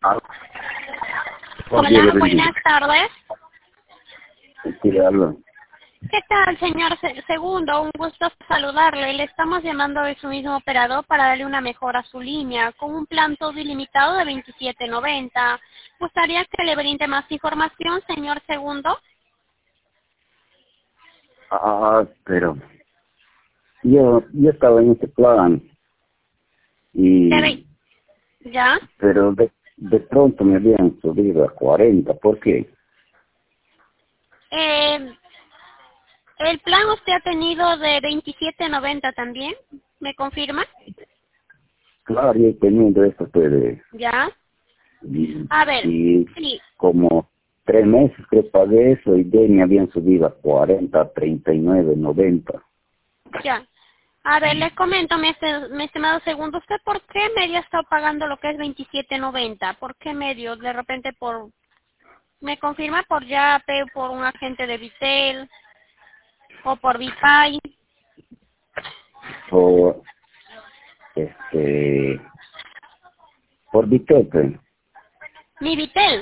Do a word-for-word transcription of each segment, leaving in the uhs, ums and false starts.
Ah, Hola, buenas tardes. Sí, hablo. ¿Qué tal, señor Se- Segundo? Un gusto saludarle. Le estamos llamando de su mismo operador para darle una mejora a su línea con un plan todo ilimitado de veintisiete noventa. ¿Gustaría que le brinde más información, señor Segundo? Ah, pero yo, yo estaba en este plan Debe- y, ¿Ya? pero de, de pronto me habían subido a cuarenta. ¿Por qué? Eh, el plan usted ha tenido de veintisiete noventa también, ¿me confirma? Claro, yo he tenido esto pues, de, ¿Ya? y, A ver, y sí, como tres meses que pagué eso y de ahí me habían subido a cuarenta, treinta y nueve, noventa. ya. A ver, le comento, mi, este- mi estimado Segundo, ¿usted por qué medio está pagando lo que es veintisiete noventa? ¿Por qué medio? De repente por, ¿me confirma por Yape, por un agente de Vitel o por Vipay? Por, este, por Vitepe. Mi Vitel.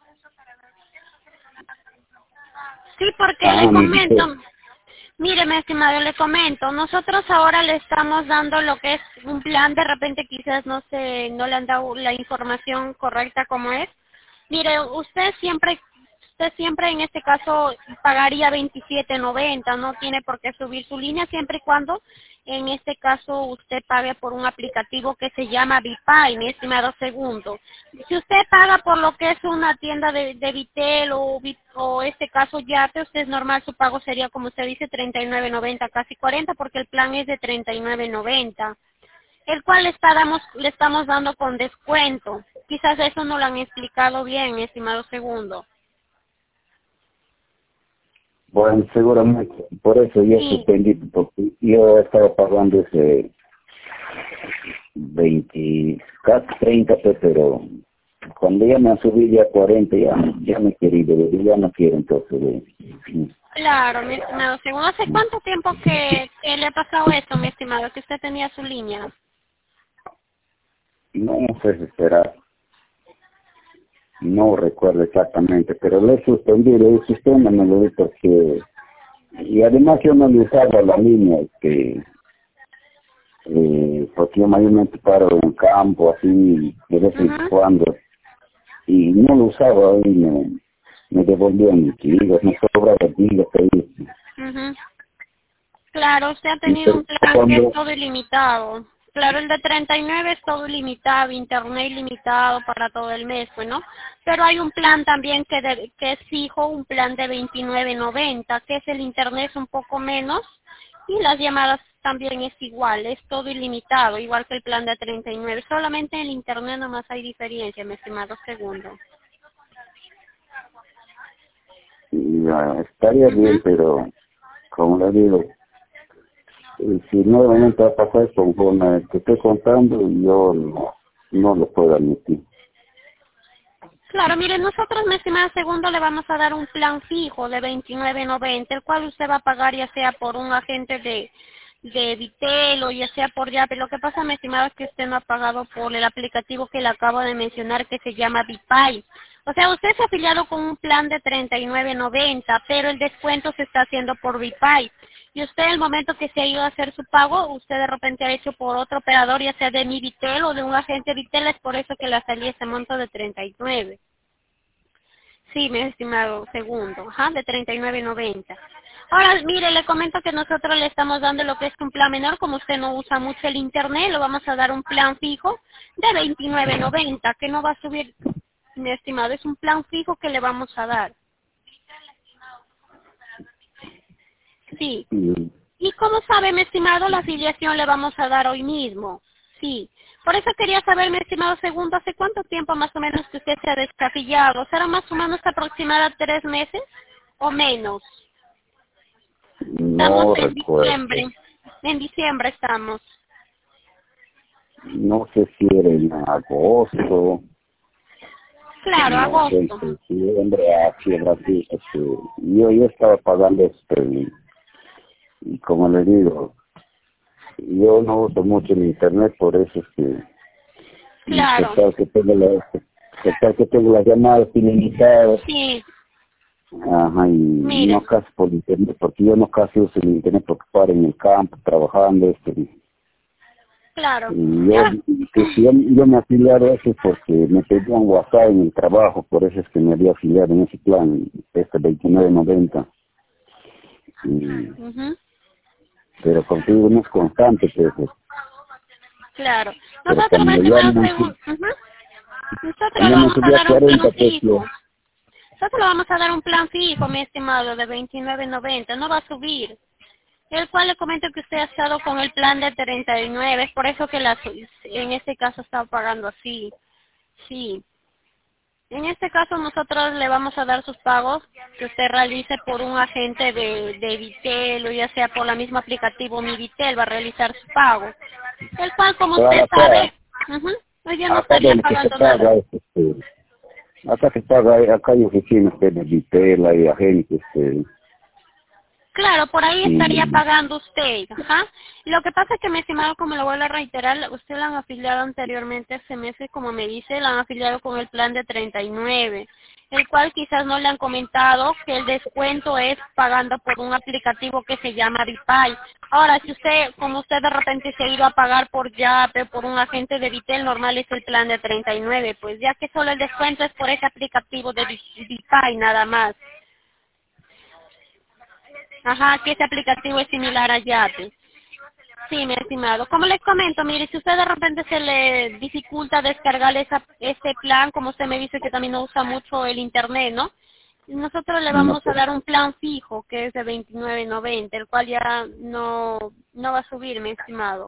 Sí, porque Ah, le mi Vitepe. comento, mire, mi estimado, le comento, nosotros ahora le estamos dando lo que es un plan, de repente quizás no se, no le han dado la información correcta como es. Mire, usted siempre, usted siempre en este caso pagaría veintisiete noventa, no tiene por qué subir su línea siempre y cuando en este caso usted pague por un aplicativo que se llama Vipay, mi estimado Segundo. Si usted paga por lo que es una tienda de, de Vitel o, Vi- o este caso Yape, usted es normal, su pago sería como usted dice treinta y nueve noventa, casi cuarenta, porque el plan es de treinta y nueve noventa, el cual le, está damos- le estamos dando con descuento. Quizás eso no lo han explicado bien, mi estimado Segundo. Bueno, seguramente, por eso yo Sí, suspendí, porque yo estaba pagando ese veinte, casi treinta, pues, pero cuando ya me han subido ya cuarenta, ya, ya me he querido, ya no quiero entonces. eh, claro, mi estimado Segundo. ¿Hace cuánto tiempo que, que le ha pasado esto, mi estimado, que usted tenía su línea? No sé si esperar, no recuerdo exactamente, pero lo he suspendido, el sistema me lo di porque, y además yo no le usaba la línea, este, eh, porque yo mayormente paro en campo, así, de vez en Ujú, cuando, y no lo usaba y me, me devolvían mis gigas, me sobraba gigas ahí. ujú. Claro, usted ha Y tenido pero un plan que es cuando, todo ilimitado. Claro, el de treinta y nueve es todo ilimitado, internet ilimitado para todo el mes, pues, ¿no? Pero hay un plan también que, de- que es fijo, un plan de veintinueve noventa, que es el internet es un poco menos y las llamadas también es igual, es todo ilimitado, igual que el plan de treinta y nueve. Solamente en el internet nomás hay diferencia, mi estimado Segundo. ya, estaría bien, Ujú. pero como le digo, eh, si nuevamente va a pasar conforme que estoy contando, yo no, no lo puedo admitir. Claro, mire, nosotros, mi estimado Segundo, le vamos a dar un plan fijo de veintinueve noventa, el cual usted va a pagar ya sea por un agente de, de Vitel o ya sea por Yape. Lo que pasa, mi estimado, es que usted no ha pagado por el aplicativo que le acabo de mencionar que se llama Vipay. O sea, usted se ha afiliado con un plan de treinta y nueve noventa, pero el descuento se está haciendo por Vipay. Y usted, el momento que se ha ido a hacer su pago, usted de repente ha hecho por otro operador, ya sea de mi Vitel o de un agente Vitel, es por eso que le salía ese monto de treinta y nueve. Sí, mi estimado Segundo, ajá, de treinta y nueve noventa. Ahora, mire, le comento que nosotros le estamos dando lo que es un plan menor, como usted no usa mucho el internet, lo vamos a dar un plan fijo de veintinueve noventa, que no va a subir, mi estimado, es un plan fijo que le vamos a dar. Sí. Y, Y como sabe, mi estimado, la afiliación le vamos a dar hoy mismo. Sí. Por eso quería saber, mi estimado Segundo, ¿hace cuánto tiempo más o menos que usted se ha desafiliado? ¿Será más o menos aproximada tres meses o menos? Estamos no en recuerdo, diciembre. En diciembre estamos. no sé si era en agosto, Claro, no sé, en agosto. septiembre, así, así, este, yo, yo estaba pagando esto y, y como le digo, yo no uso mucho el internet, por eso es que, y Claro. total que tengo la, este. Porque que tengo las llamadas ilimitadas. Sí. Ajá, y Mire. no casi por internet, porque yo no casi uso el internet porque paro en el campo trabajando, este, Claro. y yo, Ya. que si yo, yo me afiliaron a eso porque me pedían WhatsApp en el trabajo, por eso es que me había afiliado en ese plan, este veintinueve noventa. Y, Ujú. pero contigo no es constante, pues, Claro. pero Nosotros, mi cuando ya estimado, me, según... ujú. Nosotros le ya me vamos a subí a dar un cuarenta, plan pues, yo, fijo. Nosotros le vamos a dar un plan fijo, mi estimado, de veintinueve noventa. No va a subir. El cual le comento que usted ha estado con el plan de treinta y nueve. Es por eso que la, en este caso está pagando así. Sí. En este caso nosotros le vamos a dar sus pagos que usted realice por un agente de, de Vitel o ya sea por la misma aplicativo Mi Vitel va a realizar su pago. El cual, como pero usted acá, sabe, ujú, hoy día no acá estaría donde que se pagando nada. paga, es, este, acá se paga, acá hay oficinas pues, de Vitel, hay agentes, este, Claro, por ahí estaría y pagando usted, ajá. Lo que pasa es que, mi estimado, como lo vuelvo a reiterar, usted la han afiliado anteriormente hace meses, como me dice, la han afiliado con el plan de treinta y nueve, el cual quizás no le han comentado que el descuento es pagando por un aplicativo que se llama Vipay. Ahora, si usted, como usted de repente se ha ido a pagar por Yape, por un agente de Vitel, normal es el plan de treinta y nueve, pues ya que solo el descuento es por ese aplicativo de Vi- Vipay nada más. Ajá, que ese aplicativo es similar a Yate. Sí, mi estimado. Como les comento, mire, si usted de repente se le dificulta descargar esa, ese plan, como usted me dice que también no usa mucho el internet, ¿no? Nosotros le no vamos a sé. dar un plan fijo, que es de veintinueve noventa, el cual ya no, no va a subir, mi estimado.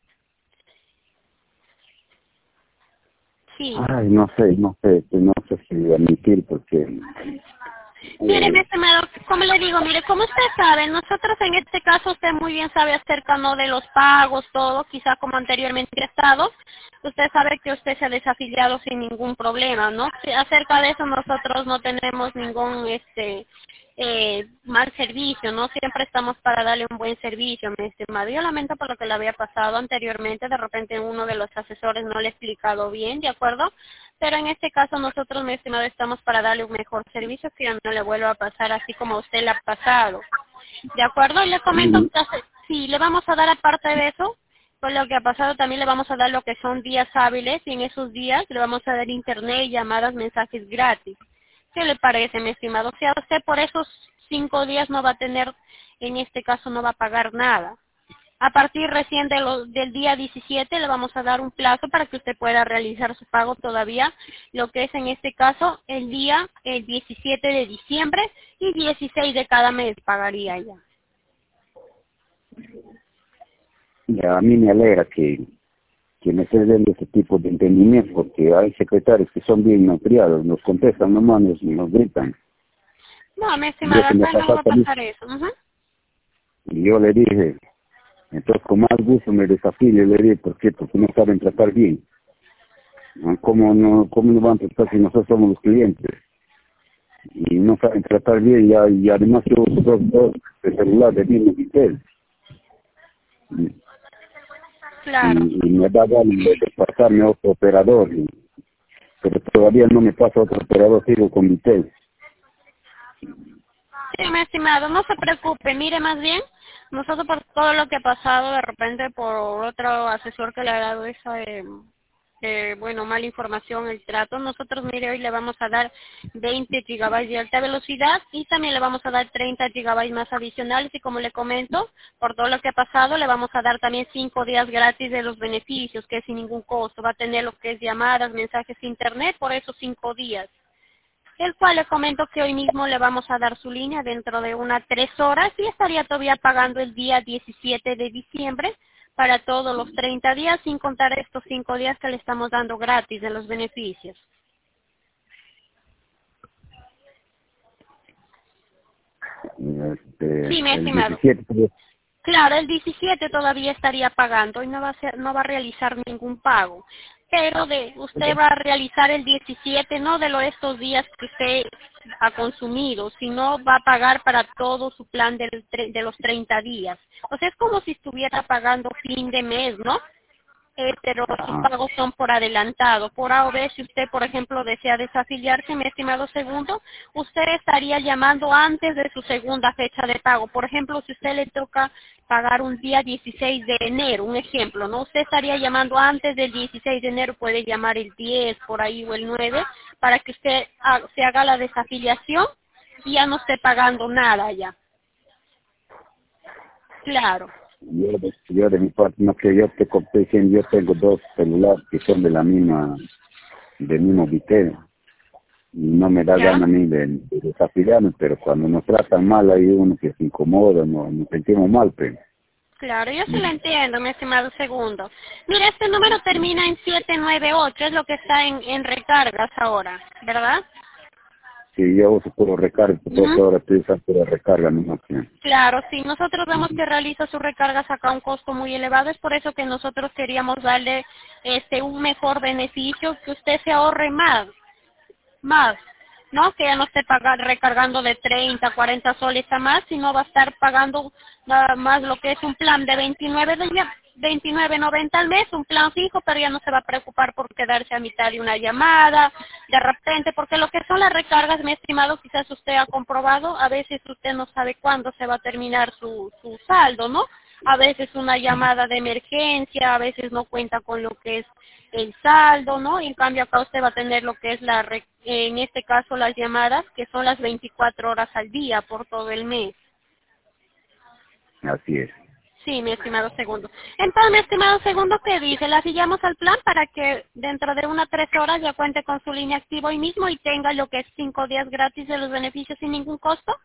Sí. Ay, no sé, no sé, no sé si admitir porque Mire, mi eh, estimado, como le digo, mire, como usted sabe, nosotros en este caso, usted muy bien sabe acerca, ¿no?, de los pagos, todo, quizá como anteriormente ha estado, usted sabe que usted se ha desafiliado sin ningún problema, ¿no? Sí, acerca de eso nosotros no tenemos ningún, este, eh, mal servicio, ¿no? Siempre estamos para darle un buen servicio, mi estimado. Yo lamento por lo que le había pasado anteriormente, de repente uno de los asesores no le ha explicado bien, ¿de acuerdo? Pero en este caso nosotros, mi estimado, estamos para darle un mejor servicio que ya no le vuelva a pasar así como a usted le ha pasado. ¿De acuerdo? Y le comento, y- sí, le vamos a dar aparte de eso, por lo que ha pasado también le vamos a dar lo que son días hábiles y en esos días le vamos a dar internet, llamadas, mensajes gratis. ¿Qué le parece, mi estimado? O sea, usted por esos cinco días no va a tener, en este caso no va a pagar nada. A partir recién de lo- del día diecisiete le vamos a dar un plazo para que usted pueda realizar su pago todavía, lo que es en este caso el día el diecisiete de diciembre y dieciséis de cada mes pagaría ya. y a mí me alegra que, que me estés dando ese tipo de entendimiento porque hay secretarios que son bien malcriados, nos contestan nomás, nos, nos gritan. No, mi Y estimada, eso me acá no pasó va a a mí. pasar eso. Ujú. Y yo le dije, entonces con más gusto me desafío, le dije, ¿por qué? Porque no saben tratar bien. ¿No? ¿Cómo no, cómo no van a tratar si nosotros somos los clientes? Y no saben tratar bien, y, y además yo uso dos, dos de celular de mismo Vitel. Y, Claro. y, y me da ganas de, de pasarme a otro operador, y- pero todavía no me pasa a otro operador, sigo con Vitel. Sí, mi estimado, no se preocupe, mire más bien, nosotros por todo lo que ha pasado, de repente por otro asesor que le ha dado esa, eh, eh, bueno, mala información, el trato, nosotros, mire, hoy le vamos a dar veinte gigabytes de alta velocidad y también le vamos a dar treinta gigabytes más adicionales y como le comento, por todo lo que ha pasado, le vamos a dar también cinco días gratis de los beneficios, que es sin ningún costo, va a tener lo que es llamadas, mensajes, internet por esos cinco días. El cual le comento que hoy mismo le vamos a dar su línea dentro de unas tres horas y estaría todavía pagando el día diecisiete de diciembre para todos los treinta días, sin contar estos cinco días que le estamos dando gratis de los beneficios. Este, Sí, mi el estimado. diecisiete, pues, Claro, el diecisiete todavía estaría pagando y no va a ser, no va a realizar ningún pago. Pero de usted va a realizar el diecisiete, no de los estos días que usted ha consumido, sino va a pagar para todo su plan del tre- de los treinta días. O sea, es como si estuviera pagando fin de mes, ¿no? eh, pero sus Ajá. pagos son por adelantado. Por A o B, si usted, por ejemplo, desea desafiliarse, mi estimado segundo, usted estaría llamando antes de su segunda fecha de pago. Por ejemplo, si usted le toca pagar un día dieciséis de enero, un ejemplo, ¿no? Usted estaría llamando antes del dieciséis de enero, puede llamar el diez por ahí o el nueve, para que usted ha- se haga la desafiliación y ya no esté pagando nada ya. Claro. Yo de, yo de mi parte, no que yo te conté diciendo, yo tengo dos celulares que son de la misma, del mismo Vitel. Y no me da ¿Ya? gana a mí de, de desafiarme, pero cuando nos tratan mal hay uno que se incomoda, no, nos sentimos mal, pero... Claro, yo sí lo entiendo, mi estimado segundo. Mira, este número termina en siete nueve ocho, es lo que está en, en recargas ahora, ¿verdad? Si yo uso puro recarga, porque Ujú. ahora estoy usando pura recarga, no sé. Claro, sí, nosotros vemos que realiza sus recargas acá a un costo muy elevado, es por eso que nosotros queríamos darle este un mejor beneficio, que usted se ahorre más, más, ¿no? Que ya no esté pagar, recargando de treinta, cuarenta soles a más, sino va a estar pagando nada más lo que es un plan de veintinueve de ya- veintinueve noventa al mes, un plan fijo, pero ya no se va a preocupar por quedarse a mitad de una llamada, de repente, porque lo que son las recargas, mi estimado, quizás usted ha comprobado, a veces usted no sabe cuándo se va a terminar su, su saldo, ¿no? A veces una llamada de emergencia, a veces no cuenta con lo que es el saldo, ¿no? Y en cambio acá usted va a tener lo que es la, re- en este caso las llamadas, que son las veinticuatro horas al día por todo el mes. Así es. Sí, mi estimado segundo. Entonces, mi estimado segundo, ¿qué dice? La afiliamos al plan para que dentro de unas tres horas ya cuente con su línea activa hoy mismo y tenga lo que es cinco días gratis de los beneficios sin ningún costo.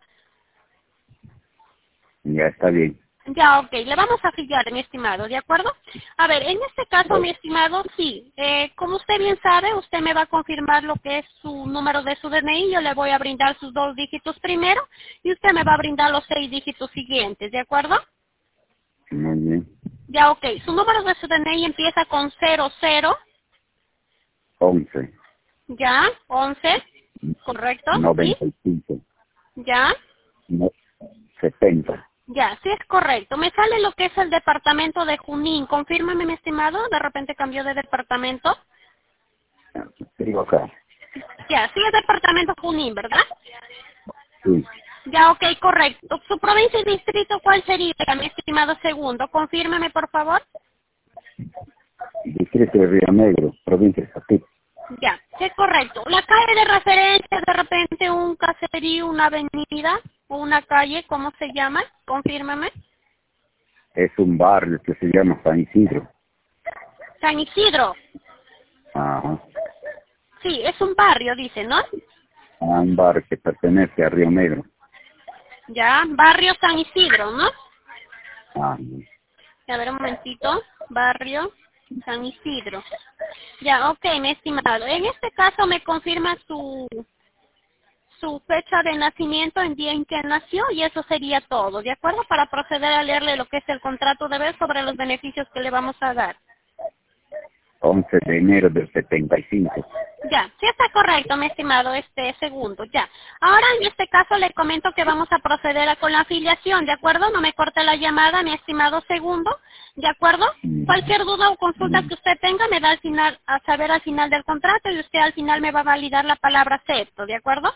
Ya está bien. Ya, ok, le vamos a afiliar, mi estimado, ¿de acuerdo? A ver, en este caso, Bueno, mi estimado, sí, eh, como usted bien sabe, usted me va a confirmar lo que es su número de su D N I, yo le voy a brindar sus dos dígitos primero y usted me va a brindar los seis dígitos siguientes, ¿de acuerdo? muy bien. Ya, ok, su número de su D N I empieza con cero cero, once, ya, once, ¿correcto? ¿Sí? noventa y cinco, Ya, no, setenta. ya, sí es correcto. Me sale lo que es el departamento de Junín, confírmame, mi estimado, de repente cambió de departamento. Digo acá. Ya, sí es departamento Junín, ¿verdad? Sí. Ya, ok, correcto. ¿Su provincia y distrito cuál sería, mi estimado segundo? Confírmeme, por favor. Distrito de Río Negro, provincia de Zapit. Ya, sí es correcto. La calle de referencia, de repente un caserío, una avenida o una calle, ¿cómo se llama? Confírmame. Es un barrio que se llama San Isidro. San Isidro. Ajá. Sí, es un barrio, dice, ¿no? A un barrio que pertenece a Río Negro. Ya, barrio San Isidro, ¿no? Ah, A ver un momentito. Barrio San Isidro. Ya, ok, mi estimado. En este caso me confirma su su fecha de nacimiento, en día en que nació, y eso sería todo, ¿de acuerdo? Para proceder a leerle lo que es el contrato de vez sobre los beneficios que le vamos a dar. once de enero del setenta y cinco. Ya, sí está correcto, mi estimado, este segundo, ya. Ahora, en este caso, le comento que vamos a proceder a con la afiliación, ¿de acuerdo? No me corte la llamada, mi estimado segundo, ¿de acuerdo? Cualquier duda o consulta que usted tenga, me da al final, a saber al final del contrato, y usted al final me va a validar la palabra acepto, ¿de acuerdo?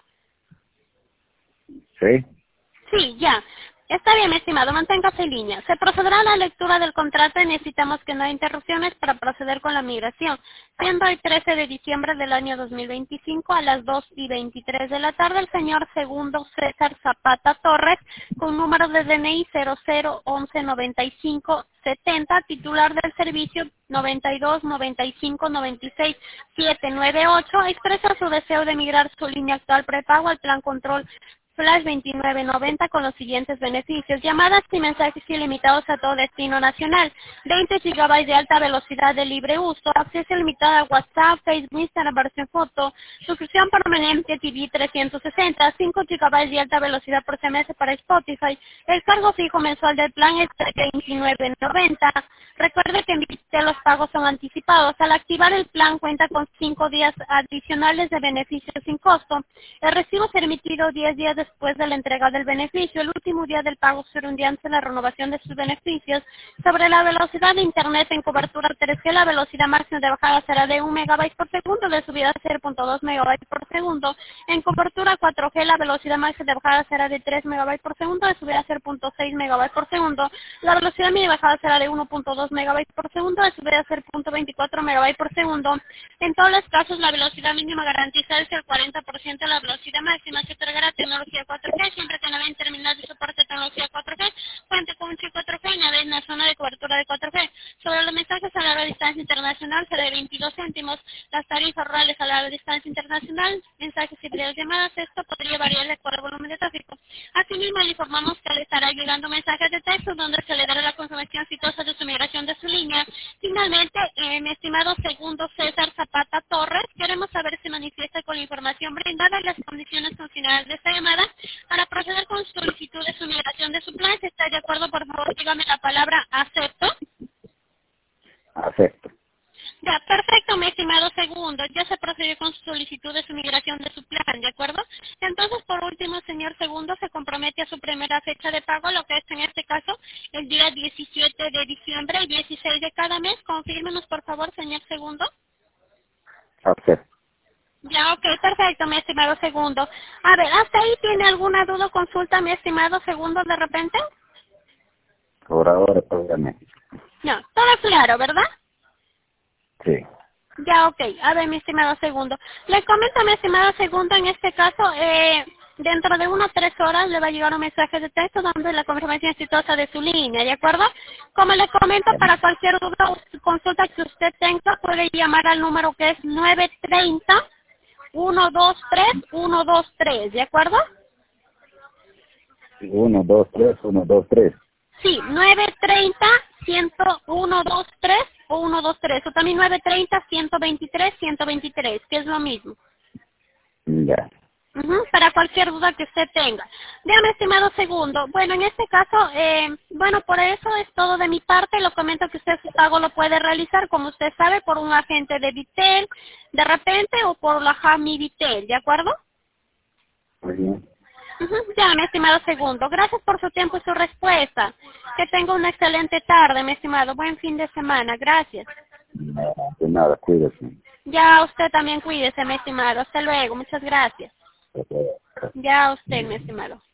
¿Sí? Sí, ya. Está bien, mi estimado, manténgase en línea. Se procederá a la lectura del contrato y necesitamos que no haya interrupciones para proceder con la migración. Siendo el trece de diciembre del año dos mil veinticinco a las dos y veintitrés de la tarde, el señor segundo César Zapata Torres, con número de D N I cero cero once noventa y cinco setenta, titular del servicio noventa y dos noventa y cinco noventa y seis setecientos noventa y ocho, expresa su deseo de migrar su línea actual prepago al plan control Flash veintinueve noventa con los siguientes beneficios: llamadas y mensajes ilimitados a todo destino nacional, veinte gigabytes de alta velocidad de libre uso, acceso limitado a WhatsApp, Facebook, Instagram, versión foto, suscripción permanente T V trescientos sesenta, cinco gigabytes de alta velocidad por S M S para Spotify. El cargo fijo mensual del plan es veintinueve noventa. Recuerde que en usted los pagos son anticipados. Al activar el plan cuenta con cinco días adicionales de beneficio sin costo. El recibo será emitido diez días después de la entrega del beneficio. El último día del pago será un día antes de la renovación de sus beneficios. Sobre la velocidad de Internet en cobertura tres G, la velocidad máxima de bajada será de un megabyte por segundo, de subida cero punto dos megabytes por segundo. En cobertura cuatro G, la velocidad máxima de bajada será de tres megabytes por segundo, de subida cero punto seis megabytes por segundo. La velocidad media de bajada será de uno punto dos megabytes por segundo, de subida cero punto veinticuatro megabytes por segundo. En todos los casos, la velocidad mínima garantizada es el cuarenta por ciento de la velocidad máxima. Se otorgará tecnología cuatro G siempre que nave en terminal de soporte de tecnología cuatro G cuente con un chip cuatro G y nave en la zona de cobertura de cuatro G. Sobre los mensajes a larga distancia internacional será de veintidós céntimos. Las tarifas rurales a larga distancia internacional, mensajes y videollamadas, esto podría variar de acuerdo al volumen de tráfico. Asimismo, le informamos que le estará llegando mensajes de texto donde se le dará la confirmación exitosa de su migración de su línea. Finalmente, eh, mi estimado segundo César Zapata Torres, queremos saber si manifiesta con la información brindada y las condiciones funcionales de esta llamada para proceder con su solicitud de su migración de su plan. Si está de acuerdo, por favor, dígame la palabra acepto. Acepto. Ya, perfecto, mi estimado segundo. Ya se procedió con su solicitud de su migración de su plan, ¿de acuerdo? Entonces, por último, señor segundo, se compromete a su primera fecha de pago, lo que es en este caso el día diecisiete de diciembre y dieciséis de cada mes. Confírmenos, por favor, señor segundo. Acepto. Ya, ok, perfecto, mi estimado segundo. A ver, ¿hasta ahí tiene alguna duda o consulta, mi estimado segundo, de repente? Por ahora, póngame. No, todo claro, ¿verdad? Sí. Ya, ok. A ver, mi estimado segundo. Le comento, mi estimado segundo, en este caso, eh, dentro de unas tres horas le va a llegar un mensaje de texto dando la confirmación exitosa de su línea, ¿de acuerdo? Como le comento, para cualquier duda o consulta que usted tenga, puede llamar al número que es nueve tres cero, uno dos tres, uno dos tres, ¿de acuerdo? Uno, dos, tres, uno, dos, tres. Sí, nueve tres cero, uno dos tres o uno dos tres, o también nueve tres cero, ciento veintitrés, ciento veintitrés, que es lo mismo. Ya. Ujú, para cualquier duda que usted tenga. Dígame, estimado segundo. Bueno, en este caso, eh, bueno, por eso es todo de mi parte. Lo comento que usted su pago lo puede realizar, como usted sabe, por un agente de Vitel, de repente, o por la Jami Vitel, ¿de acuerdo? Muy bien. Ujú, ya, mi estimado segundo. Gracias por su tiempo y su respuesta. Que tenga una excelente tarde, mi estimado. Buen fin de semana. Gracias. No, de nada, cuídese. Ya, usted también cuídese, mi estimado. Hasta luego. Muchas gracias. Ok. Ya, usted, mi estimado.